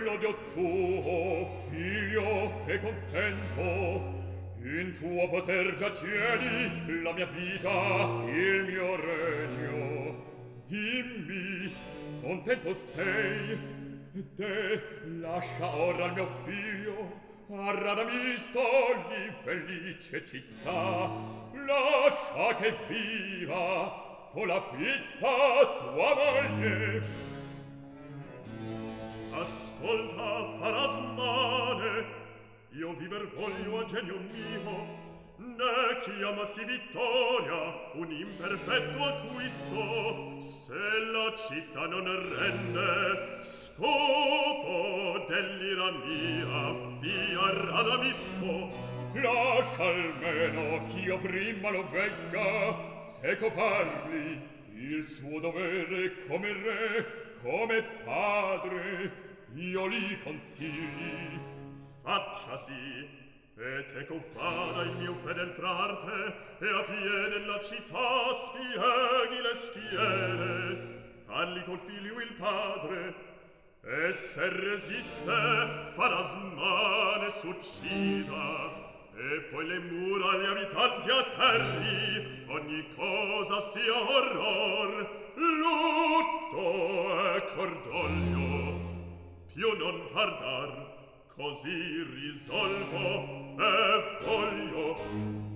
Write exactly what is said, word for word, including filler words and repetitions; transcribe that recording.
l'odio tuo, figlio, è contento. In tuo poter già tieni la mia vita, il mio regno. Dimmi, contento sei? Te lascia ora il mio figlio a Radamisto, l'infelice città. Lascia che viva con la fitta sua moglie. Ascolta, Farasmane, io viver voglio a genio mio, ne chiamasi vittoria un imperfetto acquisto. Se la città non rende scopo dell'ira mia, fia Radamisto. Lascia almeno ch'io prima lo vegga, seco parli, il suo dovere come re, come padre, io li consigli. Facciasi, e teco vada il mio fedel frarte, e a piede la città spieghi le schiere, parli col figlio il padre, e se resiste Farasmane s'uccida, e poi le mura agli abitanti atterri, ogni cosa sia orror, lutto e cordoglio. Più non tardar, così risolvo e voglio.